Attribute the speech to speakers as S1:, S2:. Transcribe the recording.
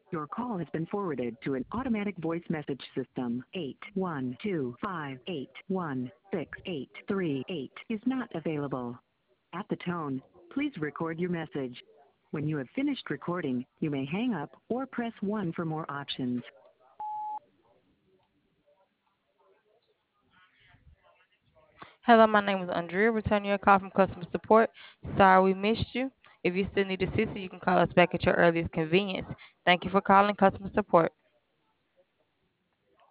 S1: Your call has been forwarded to an automatic voice message system. 81258168838 is not available. At the tone, please record your message. When you have finished recording, you may hang up or press 1 for more options.
S2: Hello, my name is Andrea. Returning your call from customer support. Sorry we missed you. If you still need assistance, you can call us back at your earliest convenience. Thank you for calling customer support.